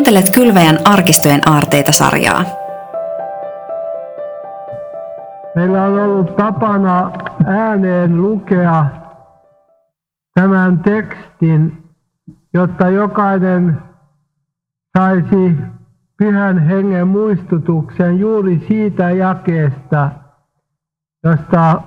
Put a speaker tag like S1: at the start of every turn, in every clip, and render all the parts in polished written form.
S1: Kuuntelet Kylväjän arkistojen aarteita-sarjaa.
S2: Meillä on ollut tapana ääneen lukea tämän tekstin, jotta jokainen saisi Pyhän Hengen muistutuksen juuri siitä jakeesta, josta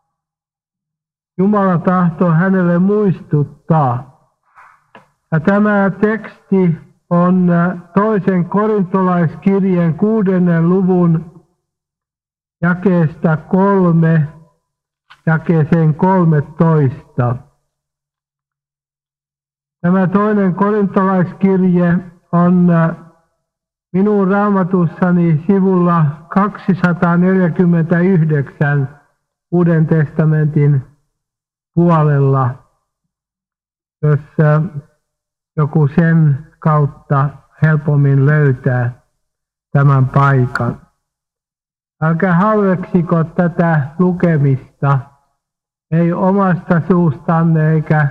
S2: Jumala tahtoo hänelle muistuttaa. Ja tämä teksti on 2. korintolaiskirjeen 6. luvun jakeesta 3 jakeeseen 13. Tämä 2. korintolaiskirje on minun raamatussani sivulla 249 Uuden testamentin puolella, jos joku sen kautta helpommin löytää tämän paikan. Älkää halveksiko tätä lukemista, ei omasta suustanne eikä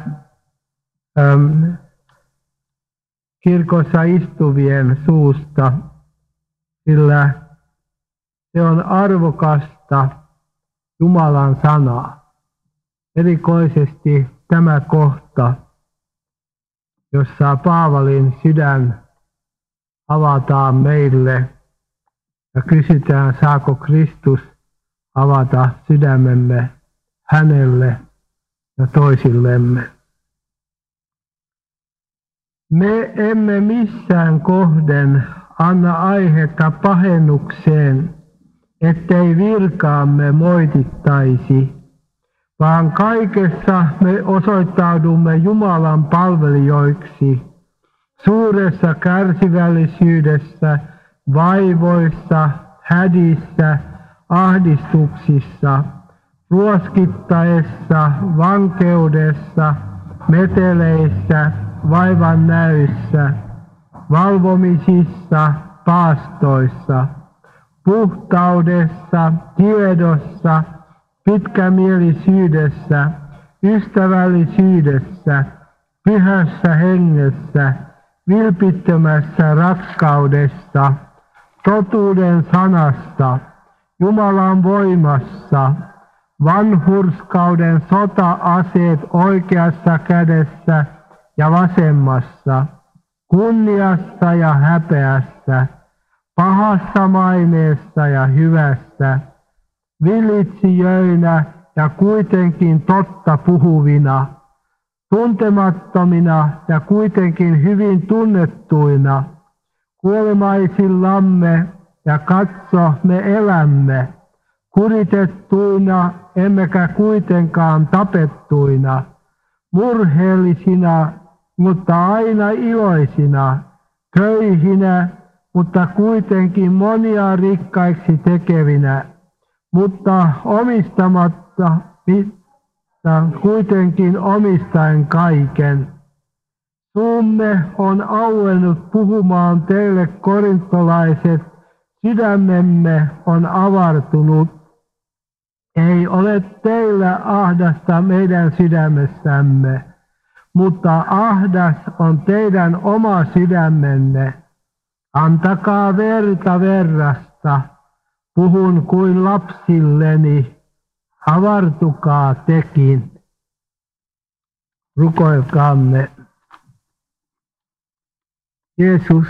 S2: kirkossa istuvien suusta, sillä se on arvokasta Jumalan sanaa. Erikoisesti tämä kohta, jossa Paavalin sydän avataan meille ja kysytään, saako Kristus avata sydämemme hänelle ja toisillemme. Me emme missään kohden anna aihetta pahennukseen, ettei virkaamme moitittaisi, vaan kaikessa me osoittaudumme Jumalan palvelijoiksi, suuressa kärsivällisyydessä, vaivoissa, hädissä, ahdistuksissa, ruoskittaessa, vankeudessa, meteleissä, vaivan näyssä, valvomisissa, paastoissa, puhtaudessa, tiedossa, pitkämielisyydessä, ystävällisyydessä, pyhässä hengessä, vilpittömässä rakkaudessa, totuuden sanassa, Jumalan voimassa, vanhurskauden sota-aseet oikeassa kädessä ja vasemmassa, kunniassa ja häpeässä, pahassa maineessa ja hyvässä, villitsijöinä ja kuitenkin totta puhuvina, tuntemattomina ja kuitenkin hyvin tunnettuina, kuolemaisillamme ja katso me elämme, kuritettuina emmekä kuitenkaan tapettuina, murheellisina, mutta aina iloisina, köyhinä, mutta kuitenkin monia rikkaiksi tekevinä, mutta omistamatta, kuitenkin omistaen kaiken. Suumme on auennut puhumaan teille, korintolaiset, sydämemme on avartunut. Ei ole teillä ahdasta meidän sydämessämme, mutta ahdas on teidän oma sydämenne. Antakaa verta verrasta, puhun kuin lapsilleni, avartukaa tekin. Rukoilkaamme. Jeesus,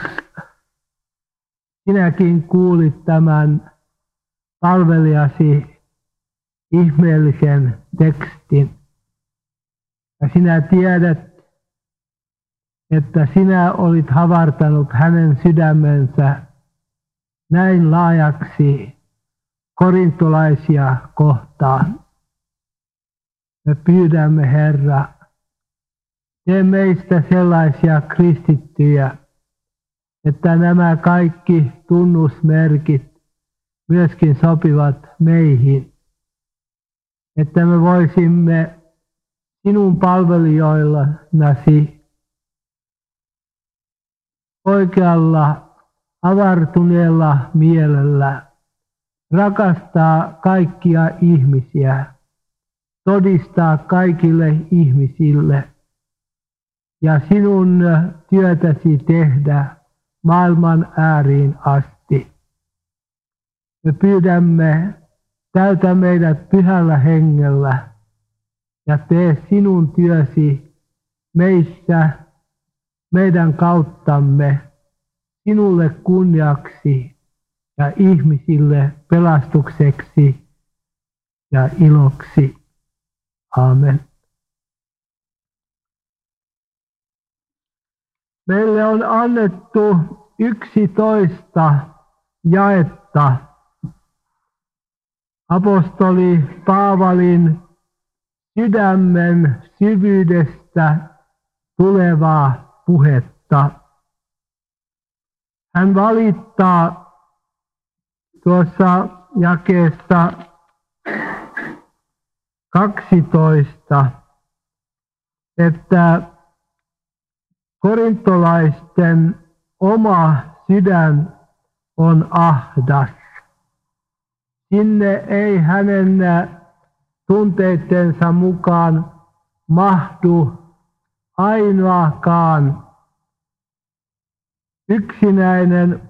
S2: sinäkin kuulit tämän palvelijasi ihmeellisen tekstin. Ja sinä tiedät, että sinä olit havartanut hänen sydämensä näin laajaksi korintolaisia kohtaan. Me pyydämme, Herra, tee meistä sellaisia kristittyjä, että nämä kaikki tunnusmerkit myöskin sopivat meihin. Että me voisimme sinun palvelijoillasi oikealla avartuneella mielellä rakastaa kaikkia ihmisiä, todistaa kaikille ihmisille ja sinun työtäsi tehdä maailman ääriin asti. Me pyydämme, täytä meidät pyhällä hengellä ja tee sinun työsi meissä, meidän kauttamme, sinulle kunniaksi ja ihmisille pelastukseksi ja iloksi. Aamen. Meille on annettu 11 jaetta apostoli Paavalin sydämen syvyydestä tulevaa puhetta. Hän valittaa tuossa jakeessa 12, että korintolaisten oma sydän on ahdas. Sinne ei hänen tunteittensa mukaan mahdu ainoakaan yksinäinen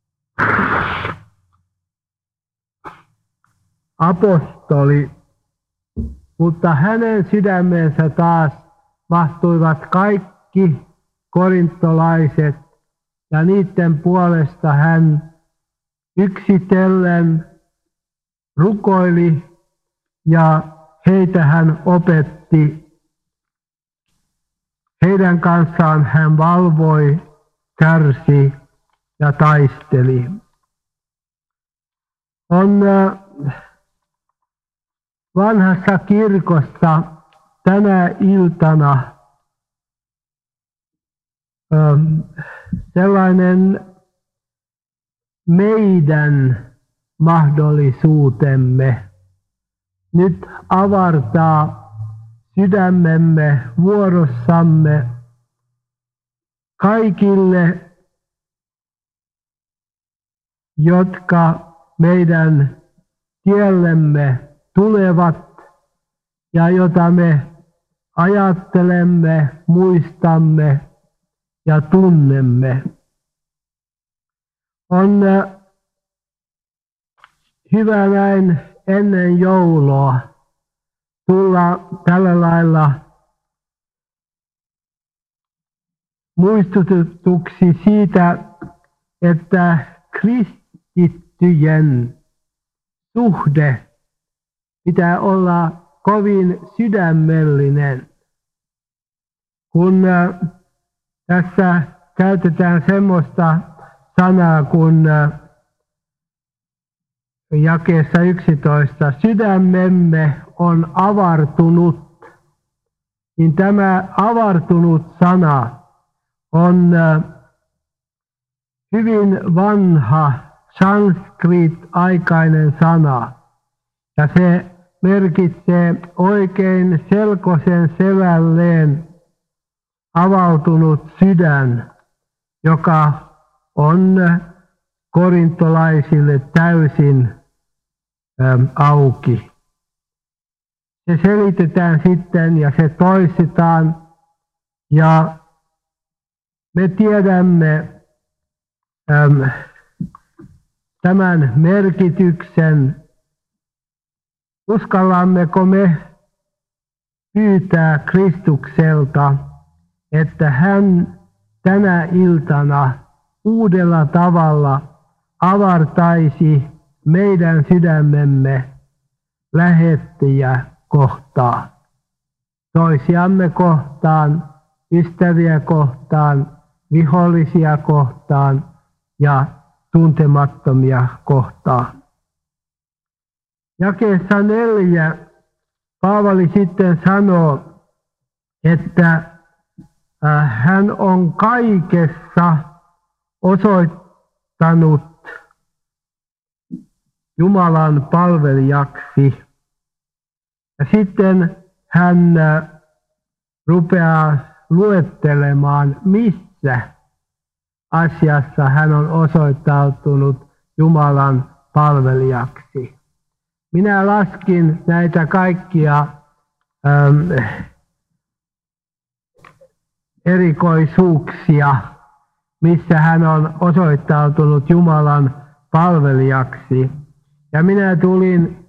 S2: apostoli, mutta hänen sydämensä taas mahtuivat kaikki korintolaiset, ja niiden puolesta hän yksitellen rukoili ja heitä hän opetti. Heidän kanssaan hän valvoi, kärsi ja taisteli. On vanhassa kirkossa tänä iltana sellainen meidän mahdollisuutemme nyt avartaa sydämemme vuorossamme kaikille, jotka meidän tiellemme tulevat ja jota me ajattelemme, muistamme ja tunnemme. On hyvä näin ennen joulua tulla tällä lailla muistutetuksi siitä, että kristittyjen suhde pitää olla kovin sydämellinen. Kun tässä käytetään semmoista sanaa kuin jakeessa 11, sydämemme on avartunut, niin tämä avartunut sana on hyvin vanha sanskrit-aikainen sana. Ja se merkitsee oikein selkoisen selälleen avautunut sydän, joka on korintolaisille täysin auki. Se selitetään sitten ja se toistetaan ja me tiedämme tämän merkityksen. Uskallammeko me pyytää Kristukselta, että hän tänä iltana uudella tavalla avartaisi meidän sydämemme lähettiä kohtaan, toisiamme kohtaan, ystäviä kohtaan, vihollisia kohtaan ja tuntemattomia kohtaan. Jakeessa 4 Paavali sitten sanoo, että hän on kaikessa osoittanut Jumalan palvelijaksi. Ja sitten hän rupeaa luettelemaan, missä asiassa hän on osoittautunut Jumalan palvelijaksi. Minä laskin näitä kaikkia erikoisuuksia missä hän on osoittautunut Jumalan palvelijaksi. Ja minä tulin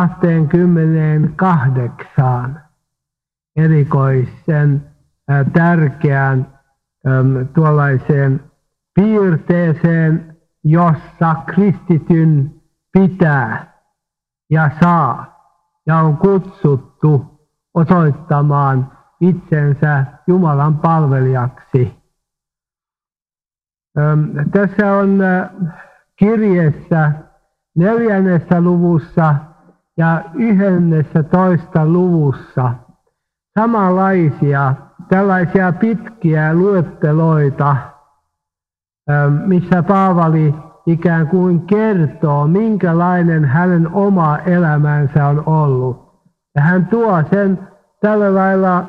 S2: 28 erikoisen tärkeään tuollaiseen piirteeseen, jossa kristityn pitää ja saa ja on kutsuttu osoittamaan itsensä Jumalan palvelijaksi. Tässä on kirjeessä 4. luvussa ja 11. luvussa samanlaisia tällaisia pitkiä luetteloita, missä Paavali ikään kuin kertoo, minkälainen hänen oma elämänsä on ollut. Ja hän tuo sen tällä lailla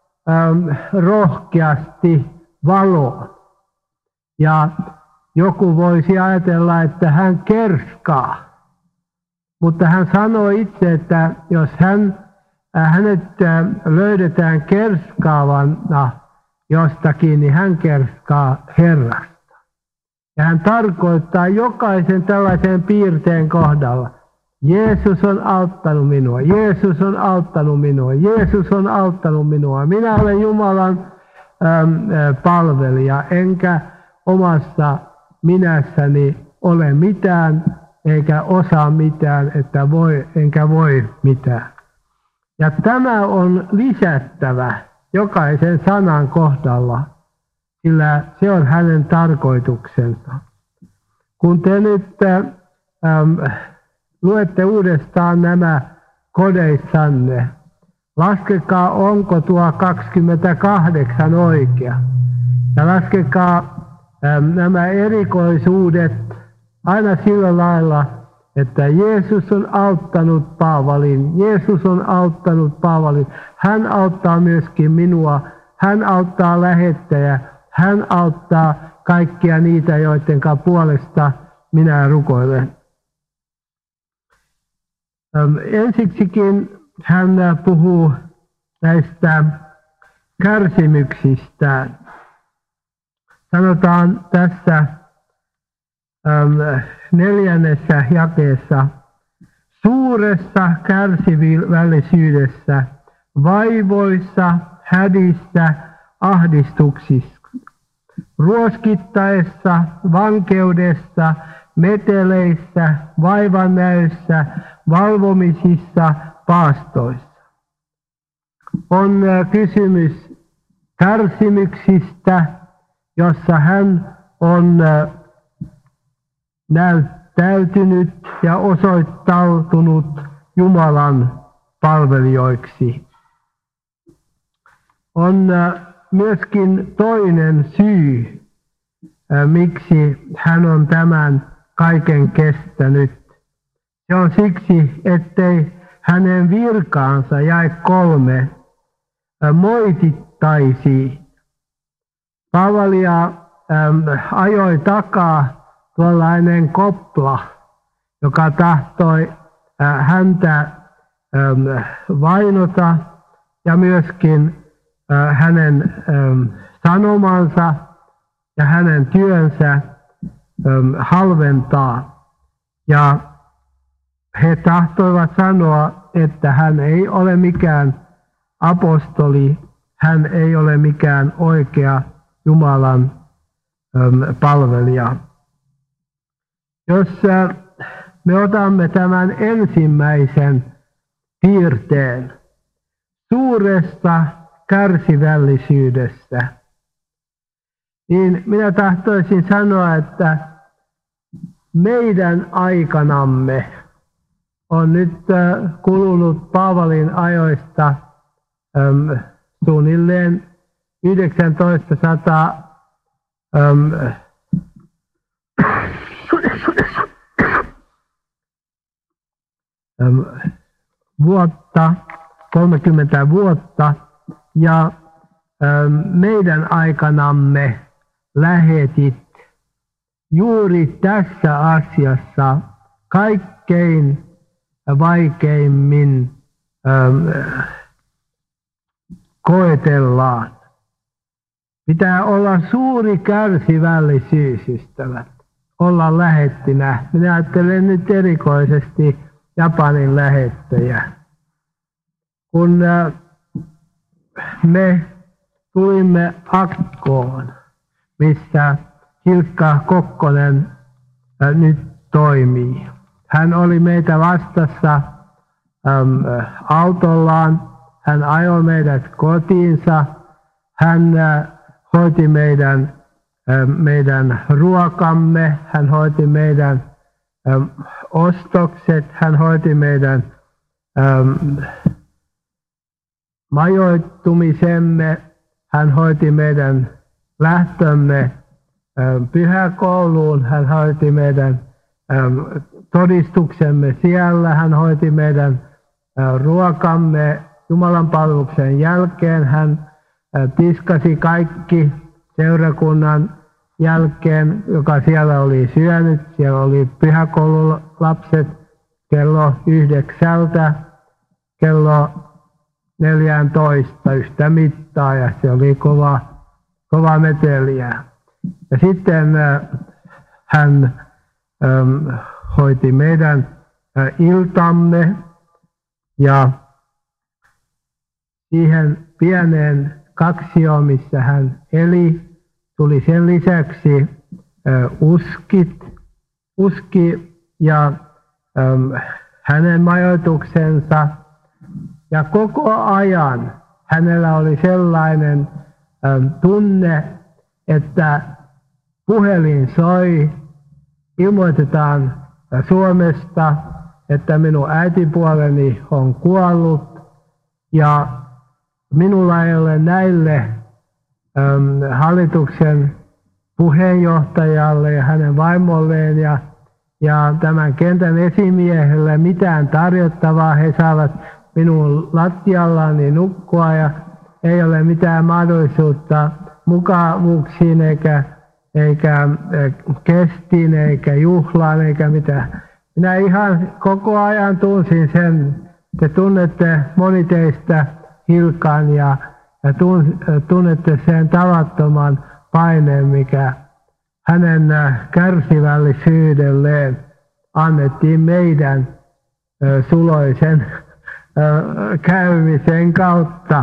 S2: rohkeasti valoon. Ja joku voisi ajatella, että hän kerskaa. Mutta hän sanoo itse, että jos hänet löydetään kerskaavana jostakin, niin hän kerskaa Herrasta. Ja hän tarkoittaa jokaisen tällaisen piirteen kohdalla. Jeesus on auttanut minua, Jeesus on auttanut minua, Jeesus on auttanut minua. Minä olen Jumalan palvelija, enkä omassa minässäni ole mitään, eikä osaa mitään, enkä voi mitään. Ja tämä on lisättävä jokaisen sanan kohdalla, sillä se on hänen tarkoituksensa. Kun te nyt luette uudestaan nämä kodeissanne, laskekaa, onko tuo 28 oikea. Ja laskekaa nämä erikoisuudet aina sillä lailla, että Jeesus on auttanut Paavalin. Jeesus on auttanut Paavalin. Hän auttaa myöskin minua. Hän auttaa lähettäjä. Hän auttaa kaikkia niitä, joiden puolesta minä rukoilen. Ensiksikin hän puhuu näistä kärsimyksistään. Sanotaan tässä 4. jakeessa: suuressa kärsivällisyydessä, vaivoissa, hädissä, ahdistuksissa, ruoskittaessa, vankeudessa, meteleissä, vaivannäössä, valvomisissa, paastoissa. On kysymys kärsimyksistä, jossa hän on näyttäytynyt ja osoittautunut Jumalan palvelijoiksi. On myöskin toinen syy, miksi hän on tämän kaiken kestänyt. Se on siksi, ettei hänen virkaansa, jae 3, moitittaisi. Paavalia ajoi takaa tuollainen kopla, joka tahtoi häntä vainota ja myöskin hänen sanomansa ja hänen työnsä halventaa. Ja he tahtoivat sanoa, että hän ei ole mikään apostoli, hän ei ole mikään oikea Jumalan palvelija. Jos me otamme tämän ensimmäisen piirteen suuresta kärsivällisyydestä, niin minä tahtoisin sanoa, että meidän aikanamme on nyt kulunut Paavalin ajoista suunnilleen 1900 vuotta, 30 vuotta, ja meidän aikanamme lähetit juuri tässä asiassa kaikkein vaikeimmin koetellaan. Pitää olla suuri kärsivällisyys, ystävät, olla lähettinä. Minä ajattelen nyt erikoisesti Japanin lähettäjä. Kun me tulimme Akkoon, missä Hilkka Kokkonen nyt toimii. Hän oli meitä vastassa autollaan, hän ajoi meidät kotiinsa, hän hoiti meidän ruokamme, hän hoiti meidän ostokset, hän hoiti meidän majoittumisemme, hän hoiti meidän lähtömme pyhäkouluun, hän hoiti meidän todistuksemme siellä, hän hoiti meidän ruokamme Jumalan palveluksen jälkeen, hän tiskasi kaikki seurakunnan jälkeen, joka siellä oli syönyt. Siellä oli pyhäkoululapset kello 9 kello 14 yhtä mittaa ja se oli kova meteliä. Ja sitten hän hoiti meidän iltamme ja siihen pieneen kaksioon, missä hän eli, tuli sen lisäksi uski ja hänen majoituksensa. Ja koko ajan hänellä oli sellainen tunne, että puhelin soi, ilmoitetaan Suomesta, että minun äitipuoleni on kuollut ja minulla ei ole näille hallituksen puheenjohtajalle ja hänen vaimolleen ja tämän kentän esimiehelle mitään tarjottavaa. He saavat minun lattiallani nukkua ja ei ole mitään mahdollisuutta mukavuuksiin eikä kestiin eikä juhlaan eikä mitään. Minä ihan koko ajan tunsin sen, te tunnette moni teistä Hilkan ja tunnette sen tavattoman paineen, mikä hänen kärsivällisyydelleen annettiin meidän suloisen käymisen kautta.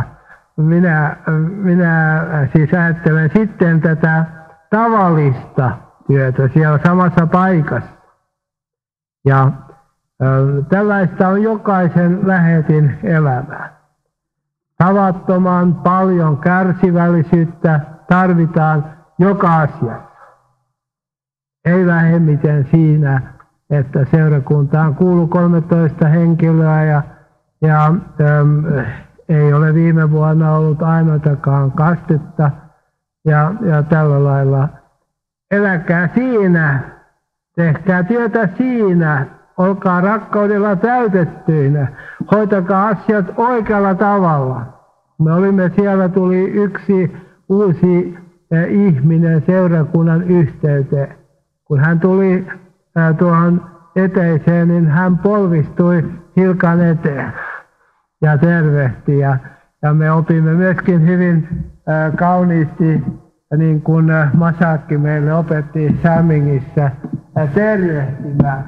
S2: Minä siis ajattelen sitten tätä tavallista työtä siellä samassa paikassa. Ja tällaista on jokaisen lähetin elämä. Tavattoman paljon kärsivällisyyttä tarvitaan joka asiassa. Ei vähemmiten siinä, että seurakuntaan kuuluu 13 henkilöä ja ei ole viime vuonna ollut ainoatakaan kastetta ja tällä lailla. Eläkää siinä, tehkää työtä siinä, olkaa rakkaudella täytettyinä, hoitakaa asiat oikealla tavalla. Me olimme siellä, tuli yksi uusi ihminen seurakunnan yhteyteen. Kun hän tuli tuohon eteiseen, niin hän polvistui Hilkan eteen ja tervehti. Ja me opimme myöskin hyvin kauniisti, niin kuin Masakki meille opetti Sämingissä, tervehtimään.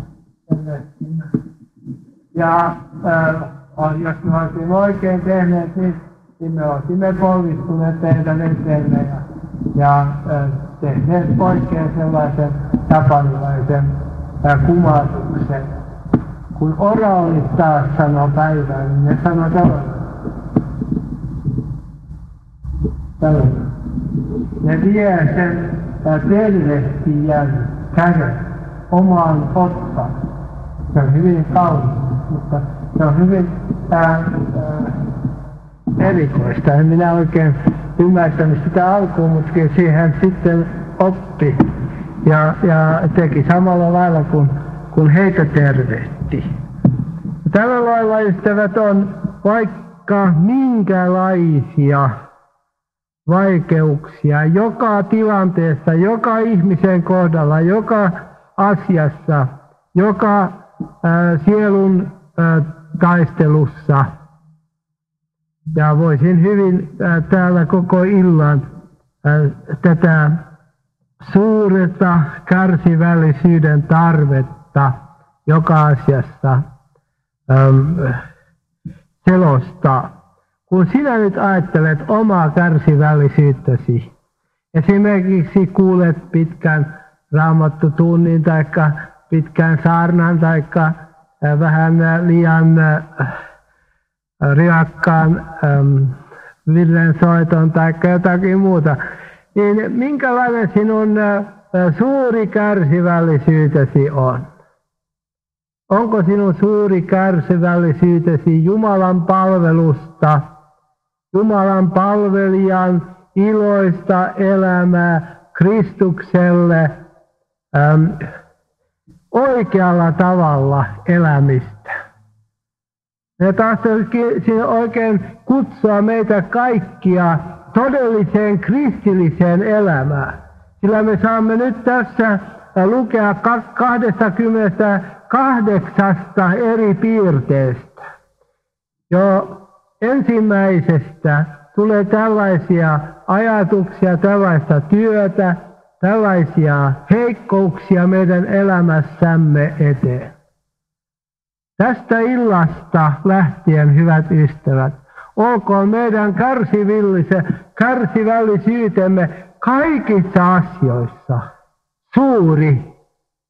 S2: Ja jos me olisimme oikein tehneet, niin me olisimme polvistuneet teidän eteemme ja tehneet oikein sellaisen japanilaisen kumarruksen. Kun oraalit taas sanoo päivään, niin ne sanoo tällainen. Ne vie sen tervehtijän käden omaan ottaan. Se on hyvin kaunis, mutta se on hyvin erikoista. En minä oikein ymmärtänyt sitä alkuun, mutta siihen sitten oppi ja teki samalla lailla kuin heitä tervehti. Tällä lailla, ystävät, on vaikka minkälaisia vaikeuksia joka tilanteessa, joka ihmisen kohdalla, joka asiassa, joka sielun taistelussa. Ja voisin hyvin täällä koko illan tätä suurta kärsivällisyyden tarvetta joka asiassa selostaa. Kun sinä nyt ajattelet omaa kärsivällisyyttäsi, esimerkiksi kuulet pitkän raamattotunnin tai pitkän saarnan tai vähän liian riakkaan virrensoiton tai jotakin muuta, niin minkälainen sinun suuri kärsivällisyytesi on? Onko sinun suuri kärsivällisyytesi Jumalan palvelusta, Jumalan palvelijan iloista elämää Kristukselle oikealla tavalla elämistä? Ja tahtoisin oikein kutsua meitä kaikkia todelliseen kristilliseen elämään. Sillä me saamme nyt tässä lukea 28 eri piirteestä. Jo ensimmäisestä tulee tällaisia ajatuksia, tällaista työtä, tällaisia heikkouksia meidän elämässämme eteen. Tästä illasta lähtien, hyvät ystävät, olkoon meidän kärsivällisyytemme kaikissa asioissa suuri.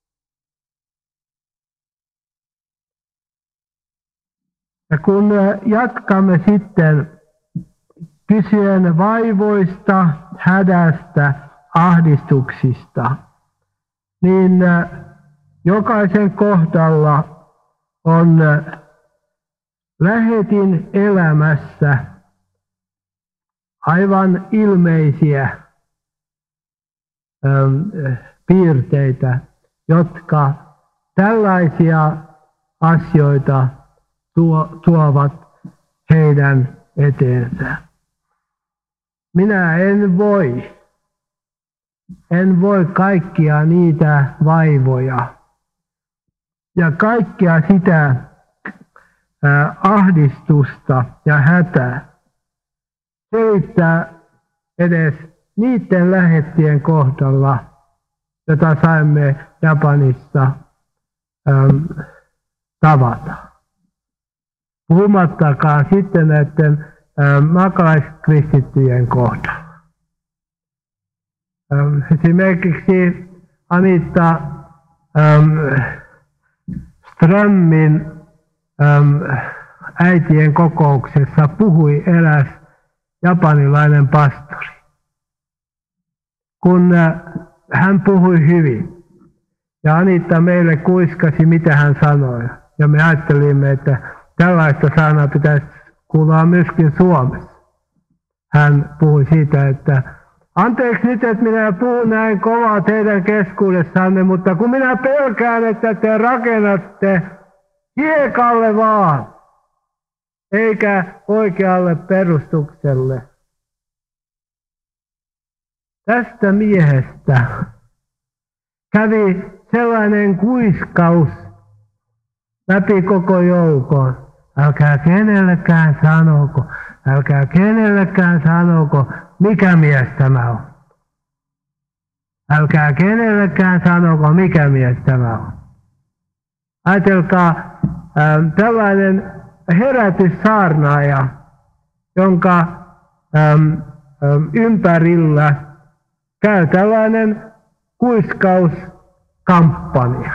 S2: Ja kun jatkamme sitten kysyen vaivoista, hädästä, ahdistuksista, niin jokaisen kohdalla on lähetin elämässä aivan ilmeisiä piirteitä, jotka tällaisia asioita tuovat heidän eteensä. Minä en voi kaikkia niitä vaivoja ja kaikkia sitä ahdistusta ja hätää selittää edes niiden lähettien kohdalla, jota saimme Japanissa tavata. Puhumattakaan sitten näiden maalaiskristittyjen kohdalla. Esimerkiksi Anita Strömmin äitien kokouksessa puhui eräs japanilainen pastori. Kun hän puhui hyvin ja Anita meille kuiskasi, mitä hän sanoi. Ja me ajattelimme, että tällaista sanaa pitäisi kuulla myöskin Suomessa. Hän puhui siitä, että anteeksi nyt, että minä puhun näin kovaa teidän keskuudessanne, mutta kun minä pelkään, että te rakennatte hiekalle vaan, eikä oikealle perustukselle. Tästä miehestä kävi sellainen kuiskaus läpi koko joukon. Älkää kenellekään sanoko, mikä mies tämä on. Älkää kenellekään sanoko, mikä mies tämä on. Ajatelkaa tällainen herätyssaarnaaja, jonka ympärillä käy tällainen kuiskauskampanja.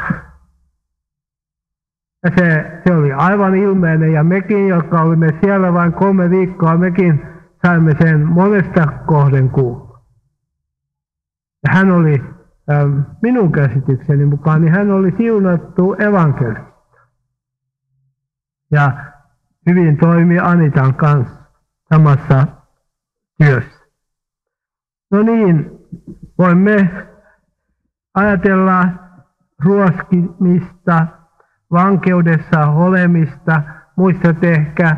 S2: Ja se oli aivan ilmeinen, ja mekin, jotka olimme siellä vain 3 viikkoa, mekin saimme sen monesta kohden kuulla. Ja hän oli, minun käsitykseni mukaan, niin hän oli siunattu evankelisti. Ja hyvin toimi Anitan kanssa samassa työssä. No niin, voimme ajatella ruoskimista, vankeudessa olemista. Muistat ehkä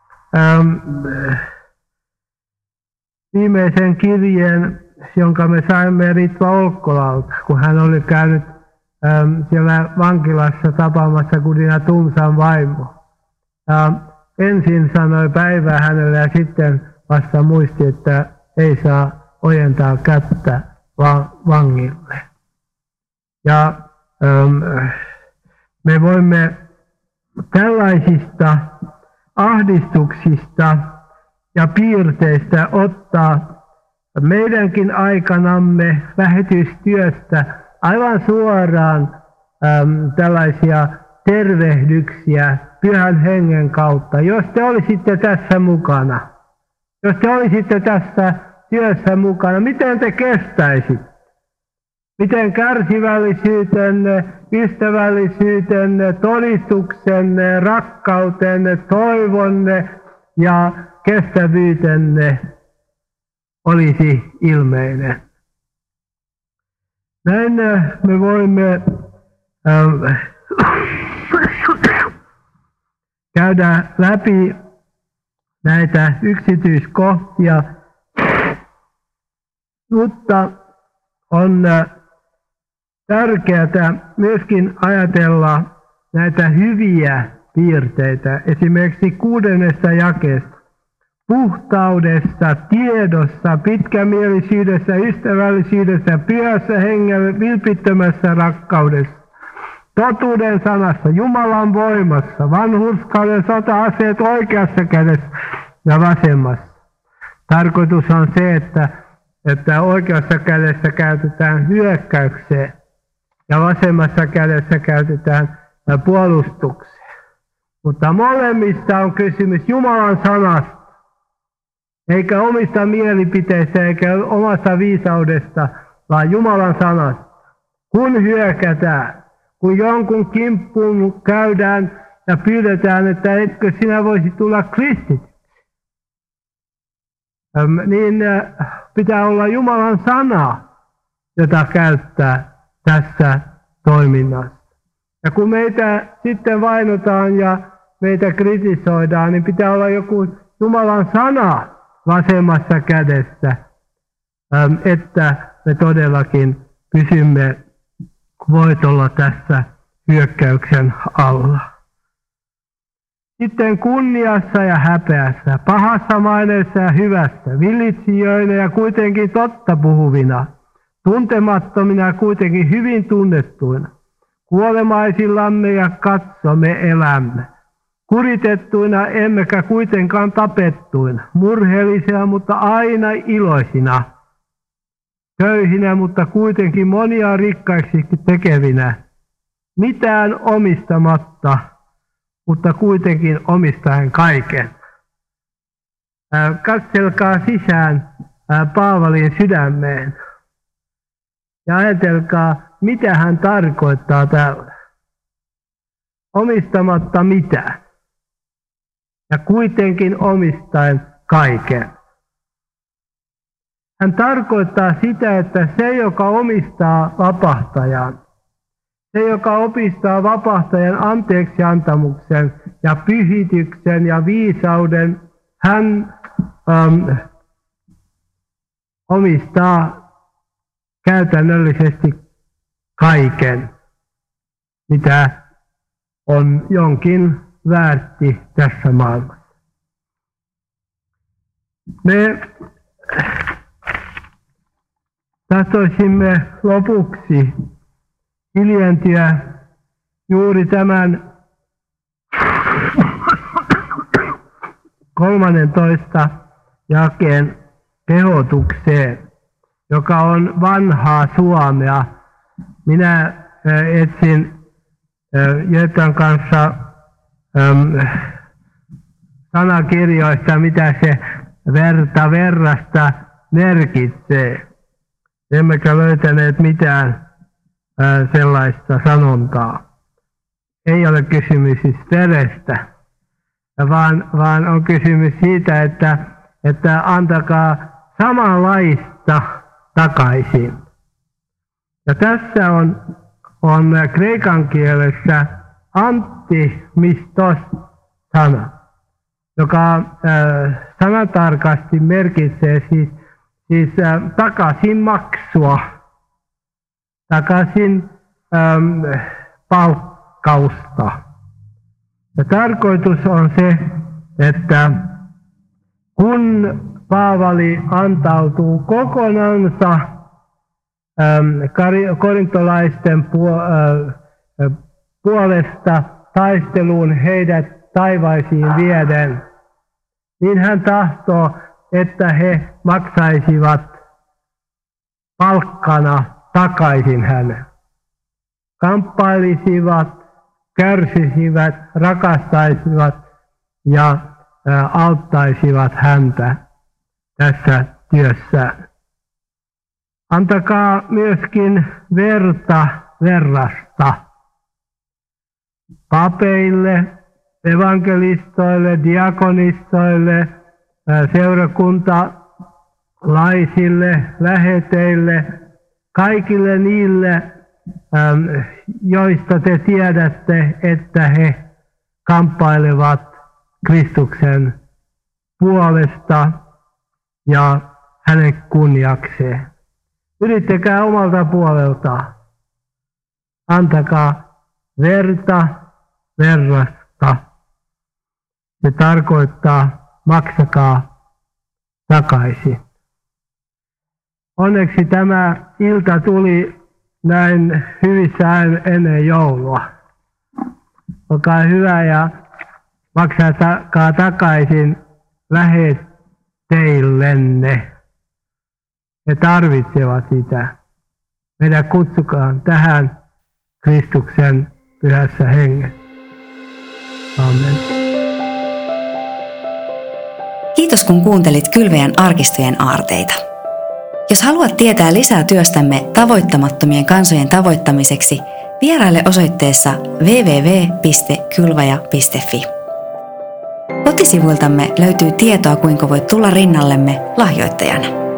S2: viimeisen kirjeen, jonka me saimme Ritva Olkkolalta, kun hän oli käynyt siellä vankilassa tapaamassa Gudina Tumsan vaimo. Ja ensin sanoi päivää hänelle ja sitten vasta muisti, että ei saa ojentaa kättä vangille. Ja me voimme tällaisista ahdistuksista ja piirteistä ottaa meidänkin aikanamme lähetystyöstä aivan suoraan tällaisia tervehdyksiä Pyhän Hengen kautta. Jos te olisitte tässä mukana, jos te olisitte tässä työssä mukana, miten te kestäisitte? Miten kärsivällisyytenne, ystävällisyytenne, todistuksenne, rakkautenne, toivonne ja kestävyytenne olisi ilmeinen. Näin me voimme käydä läpi näitä yksityiskohtia, mutta on tärkeää myöskin ajatella näitä hyviä piirteitä, esimerkiksi 6. jakeesta. Puhtaudessa, tiedossa, pitkämielisyydessä, ystävällisyydessä, pyhässä hengessä, vilpittömässä rakkaudessa, totuuden sanassa, Jumalan voimassa, vanhurskauden sota-aseet oikeassa kädessä ja vasemmassa. Tarkoitus on se, että oikeassa kädessä käytetään hyökkäykseen ja vasemmassa kädessä käytetään puolustukseen. Mutta molemmista on kysymys Jumalan sanasta, eikä omista mielipiteistä eikä omasta viisaudesta, vaan Jumalan sanasta. Kun hyökätään, kun jonkun kimppuun käydään ja pyydetään, että etkö sinä voisi tulla kristityksi, niin pitää olla Jumalan sana, jota käyttää tässä toiminnassa. Ja kun meitä sitten vainotaan ja meitä kritisoidaan, niin pitää olla joku Jumalan sana vasemmassa kädessä, että me todellakin pysymme voitolla tässä hyökkäyksen alla. Sitten kunniassa ja häpeässä, pahassa maineessa ja hyvässä, villitsijöinä ja kuitenkin totta puhuvina, tuntemattomina ja kuitenkin hyvin tunnettuina, kuolemaisillamme ja katsomme elämme, kuritettuina emmekä kuitenkaan tapettuina, murheellisina mutta aina iloisina, köyhinä mutta kuitenkin monia rikkaiksi tekevinä, mitään omistamatta, mutta kuitenkin omistaen kaiken. Katselkaa sisään Paavalin sydämeen ja ajatelkaa, mitä hän tarkoittaa täällä. Omistamatta mitään ja kuitenkin omistaen kaiken. Hän tarkoittaa sitä, että se, joka omistaa vapahtajan, se, joka opistaa vapahtajan anteeksiantamuksen ja pyhityksen ja viisauden, hän omistaa käytännöllisesti kaiken, mitä on jonkin väärti tässä maailmassa. Me tahtoisimme lopuksi hiljentyä juuri tämän 13 jakeen kehotukseen, joka on vanhaa suomea. Minä etsin Jötan kanssa sanakirjoista, mitä se verta verrasta merkitsee. Emmekä löytäneet mitään sellaista sanontaa. Ei ole kysymys siis verestä, vaan on kysymys siitä, että antakaa samanlaista takaisin. Ja tässä on kreikan kielessä antimistos-sana, joka sanatarkasti merkitsee siis takaisin maksua, takaisin palkkausta. Ja tarkoitus on se, että kun Paavali antautuu kokonansa korintolaisten puolesta taisteluun heidät taivaisiin vieden, niin hän tahtoo, että he maksaisivat palkkana takaisin hänen. Kamppailisivat, kärsisivät, rakastaisivat ja auttaisivat häntä tässä työssä. Antakaa myöskin verta verrasta papeille, evankelistoille, diakonistoille, seurakuntalaisille, läheteille, kaikille niille, joista te tiedätte, että he kamppailevat Kristuksen puolesta ja hänen kunniakseen. Yrittäkää omalta puolelta. Antakaa verta verrasta. Se tarkoittaa maksakaa takaisin. Onneksi tämä ilta tuli näin hyvissä ennen joulua. Olkaa hyvä ja maksakaa takaisin läheteillenne. He tarvitsevat sitä. Meidän kutsukaan tähän Kristuksen pyhässä hengessä. Amen.
S1: Kiitos kun kuuntelit Kylväjän arkistojen aarteita. Jos haluat tietää lisää työstämme tavoittamattomien kansojen tavoittamiseksi, vieraile osoitteessa www.kylvaja.fi. Kotisivuiltamme löytyy tietoa, kuinka voit tulla rinnallemme lahjoittajana.